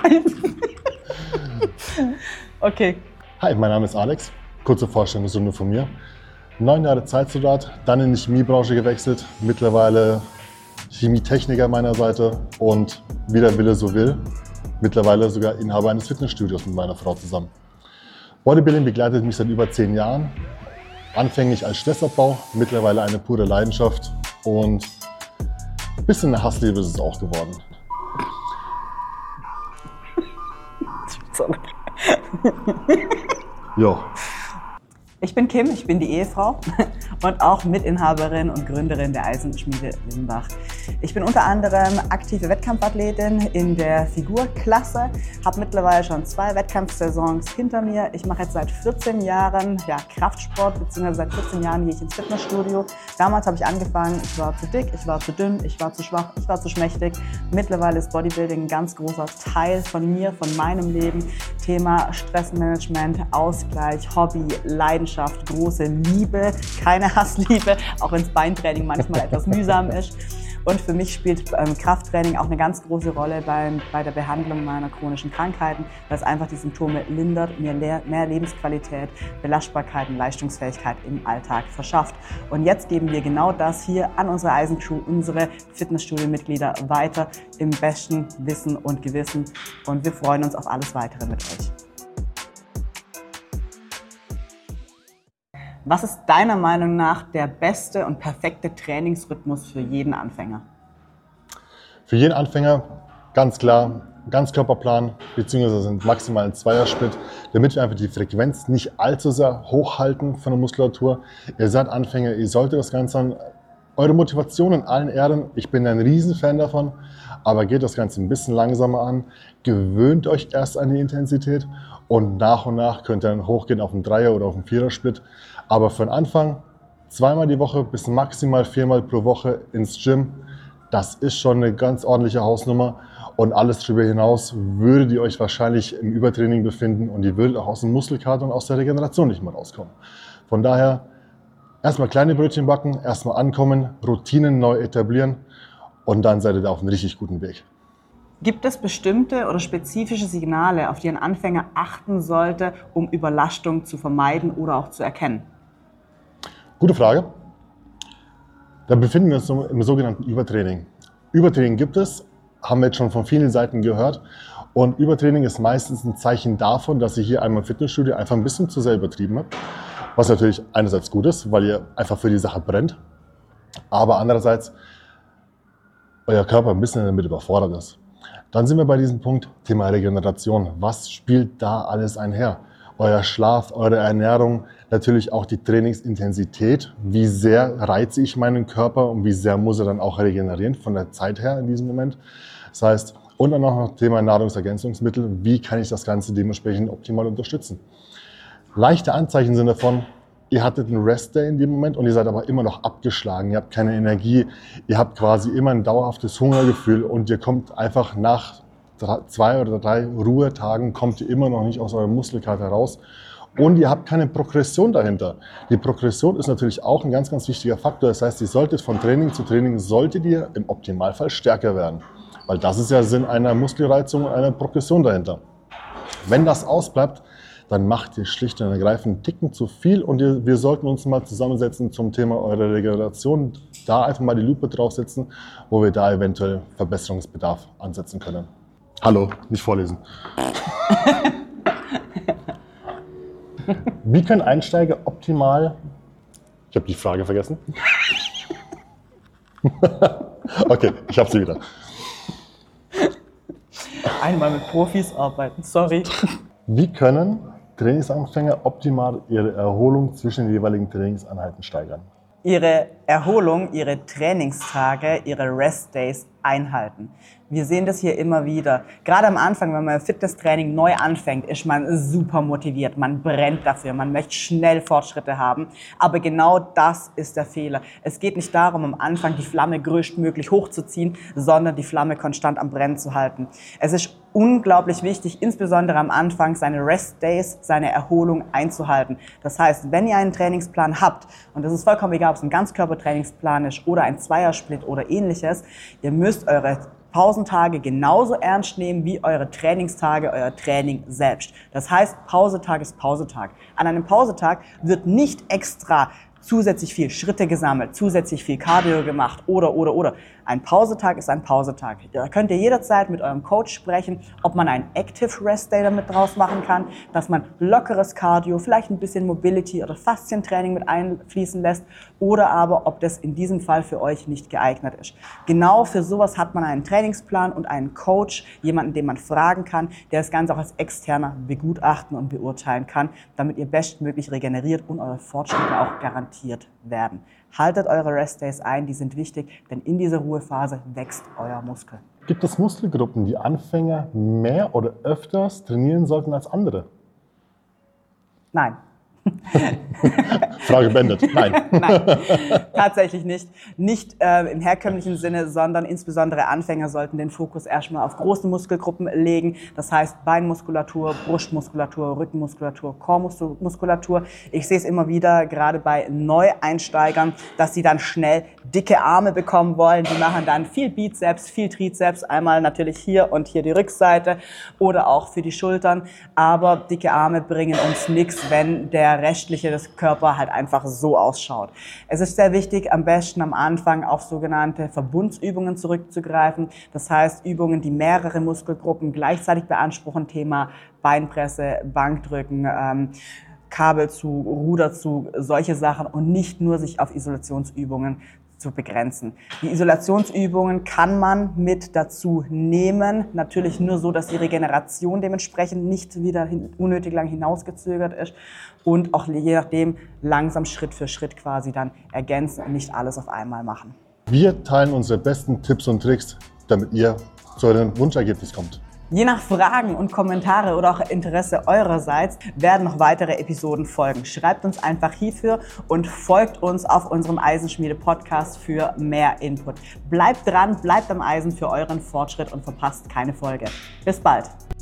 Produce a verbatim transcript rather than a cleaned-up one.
Okay. Hi, mein Name ist Alex. Kurze Vorstellungsrunde von mir. Neun Jahre Zeitsoldat, dann in die Chemiebranche gewechselt. Mittlerweile Chemietechniker meiner Seite und wie der Wille so will, mittlerweile sogar Inhaber eines Fitnessstudios mit meiner Frau zusammen. Bodybuilding begleitet mich seit über zehn Jahren. Anfänglich als Stressabbau, mittlerweile eine pure Leidenschaft und ein bisschen eine Hassliebe ist es auch geworden. Jo. Ich bin Kim, ich bin die Ehefrau und auch Mitinhaberin und Gründerin der Eisenschmiede Limbach. Ich bin unter anderem aktive Wettkampfathletin in der Figurklasse, habe mittlerweile schon zwei Wettkampfsaisons hinter mir. Ich mache jetzt seit vierzehn Jahren ja, Kraftsport, beziehungsweise seit vierzehn Jahren gehe ich ins Fitnessstudio. Damals habe ich angefangen, ich war zu dick, ich war zu dünn, ich war zu schwach, ich war zu schmächtig. Mittlerweile ist Bodybuilding ein ganz großer Teil von mir, von meinem Leben. Thema Stressmanagement, Ausgleich, Hobby, Leidenschaft, große Liebe, keine Hassliebe, auch wenn das Beintraining manchmal etwas mühsam ist. Und für mich spielt ähm, Krafttraining auch eine ganz große Rolle beim, bei der Behandlung meiner chronischen Krankheiten, weil es einfach die Symptome lindert, mir le- mehr Lebensqualität, Belastbarkeit und Leistungsfähigkeit im Alltag verschafft. Und jetzt geben wir genau das hier an unsere Eisencrew, unsere Fitnessstudio-Mitglieder weiter im besten Wissen und Gewissen. Und wir freuen uns auf alles Weitere mit euch. Was ist deiner Meinung nach der beste und perfekte Trainingsrhythmus für jeden Anfänger? Für jeden Anfänger ganz klar Ganzkörperplan bzw. einen maximalen Zweiersplit, damit wir einfach die Frequenz nicht allzu sehr hochhalten von der Muskulatur. Ihr seid Anfänger, ihr solltet das Ganze an eure Motivation in allen Ehren. Ich bin ein Riesenfan davon, aber geht das Ganze ein bisschen langsamer an. Gewöhnt euch erst an die Intensität und nach und nach könnt ihr dann hochgehen auf einen Dreier- oder auf einen Vierersplit. Aber für den Anfang zweimal die Woche bis maximal viermal pro Woche ins Gym. Das ist schon eine ganz ordentliche Hausnummer. Und alles darüber hinaus würdet ihr euch wahrscheinlich im Übertraining befinden und ihr würdet auch aus dem Muskelkater und aus der Regeneration nicht mehr rauskommen. Von daher erstmal kleine Brötchen backen, erstmal ankommen, Routinen neu etablieren und dann seid ihr da auf einem richtig guten Weg. Gibt es bestimmte oder spezifische Signale, auf die ein Anfänger achten sollte, um Überlastung zu vermeiden oder auch zu erkennen? Gute Frage. Da befinden wir uns im sogenannten Übertraining. Übertraining gibt es, haben wir jetzt schon von vielen Seiten gehört. Und Übertraining ist meistens ein Zeichen davon, dass ihr hier einmal im Fitnessstudio einfach ein bisschen zu sehr übertrieben habt. Was natürlich einerseits gut ist, weil ihr einfach für die Sache brennt. Aber andererseits euer Körper ein bisschen damit überfordert ist. Dann sind wir bei diesem Punkt Thema Regeneration. Was spielt da alles einher? Euer Schlaf, eure Ernährung, natürlich auch die Trainingsintensität. Wie sehr reize ich meinen Körper und wie sehr muss er dann auch regenerieren von der Zeit her in diesem Moment. Das heißt, und dann auch noch Thema Nahrungsergänzungsmittel. Wie kann ich das Ganze dementsprechend optimal unterstützen? Leichte Anzeichen sind davon, ihr hattet einen Rest-Day in dem Moment und ihr seid aber immer noch abgeschlagen. Ihr habt keine Energie, ihr habt quasi immer ein dauerhaftes Hungergefühl und ihr kommt einfach nach zwei oder drei Ruhetagen kommt ihr immer noch nicht aus eurem Muskelkater raus und ihr habt keine Progression dahinter. Die Progression ist natürlich auch ein ganz, ganz wichtiger Faktor. Das heißt, ihr solltet von Training zu Training, solltet ihr im Optimalfall stärker werden. Weil das ist ja Sinn einer Muskelreizung und einer Progression dahinter. Wenn das ausbleibt, dann macht ihr schlicht und ergreifend einen Ticken zu viel und ihr, wir sollten uns mal zusammensetzen zum Thema eurer Regeneration, da einfach mal die Lupe draufsetzen, wo wir da eventuell Verbesserungsbedarf ansetzen können. Hallo, nicht vorlesen. Wie können Einsteiger optimal... Ich habe die Frage vergessen. Okay, ich habe sie wieder. Einmal mit Profis arbeiten, sorry. Wie können Trainingsanfänger optimal ihre Erholung zwischen den jeweiligen Trainingseinheiten steigern? Ihre Erholung, ihre Trainingstage, ihre Rest-Days einhalten. Wir sehen das hier immer wieder. Gerade am Anfang, wenn man Fitnesstraining neu anfängt, ist man super motiviert. Man brennt dafür. Man möchte schnell Fortschritte haben. Aber genau das ist der Fehler. Es geht nicht darum, am Anfang die Flamme größtmöglich hochzuziehen, sondern die Flamme konstant am Brennen zu halten. Es ist unglaublich wichtig, insbesondere am Anfang, seine Rest-Days, seine Erholung einzuhalten. Das heißt, wenn ihr einen Trainingsplan habt, und das ist vollkommen egal, ob es ein Ganzkörpertrainingsplan ist oder ein Zweiersplit oder ähnliches, ihr müsst eure Pausentage genauso ernst nehmen wie eure Trainingstage, euer Training selbst. Das heißt, Pausetag ist Pausetag. An einem Pausetag wird nicht extra zusätzlich viel Schritte gesammelt, zusätzlich viel Cardio gemacht oder, oder, oder. Ein Pausetag ist ein Pausetag. Da könnt ihr jederzeit mit eurem Coach sprechen, ob man einen Active Rest Day damit draus machen kann, dass man lockeres Cardio, vielleicht ein bisschen Mobility oder Faszientraining mit einfließen lässt oder aber, ob das in diesem Fall für euch nicht geeignet ist. Genau für sowas hat man einen Trainingsplan und einen Coach, jemanden, den man fragen kann, der das Ganze auch als Externer begutachten und beurteilen kann, damit ihr bestmöglich regeneriert und eure Fortschritte auch garantiert werden. Haltet eure Rest Days ein, die sind wichtig, denn in dieser Ruhephase wächst euer Muskel. Gibt es Muskelgruppen, die Anfänger mehr oder öfters trainieren sollten als andere? Nein. Frage beendet. Nein. Nein, tatsächlich nicht. Nicht äh, im herkömmlichen Sinne, sondern insbesondere Anfänger sollten den Fokus erstmal auf große Muskelgruppen legen. Das heißt Beinmuskulatur, Brustmuskulatur, Rückenmuskulatur, Chormuskulatur. Ich sehe es immer wieder, gerade bei Neueinsteigern, dass sie dann schnell dicke Arme bekommen wollen. Die machen dann viel Bizeps, viel Trizeps. Einmal natürlich hier und hier die Rückseite oder auch für die Schultern. Aber dicke Arme bringen uns nichts, wenn der restliche des Körpers halt einfach so ausschaut. Es ist sehr wichtig, am besten am Anfang auf sogenannte Verbundsübungen zurückzugreifen. Das heißt, Übungen, die mehrere Muskelgruppen gleichzeitig beanspruchen, Thema Beinpresse, Bankdrücken, ähm, Kabelzug, Ruderzug, solche Sachen und nicht nur sich auf Isolationsübungen zu begrenzen. Die Isolationsübungen kann man mit dazu nehmen, natürlich nur so, dass die Regeneration dementsprechend nicht wieder hin, unnötig lang hinausgezögert ist und auch je nachdem langsam Schritt für Schritt quasi dann ergänzen und nicht alles auf einmal machen. Wir teilen unsere besten Tipps und Tricks, damit ihr zu eurem Wunschergebnis kommt. Je nach Fragen und Kommentare oder auch Interesse eurerseits werden noch weitere Episoden folgen. Schreibt uns einfach hierfür und folgt uns auf unserem Eisenschmiede-Podcast für mehr Input. Bleibt dran, bleibt am Eisen für euren Fortschritt und verpasst keine Folge. Bis bald!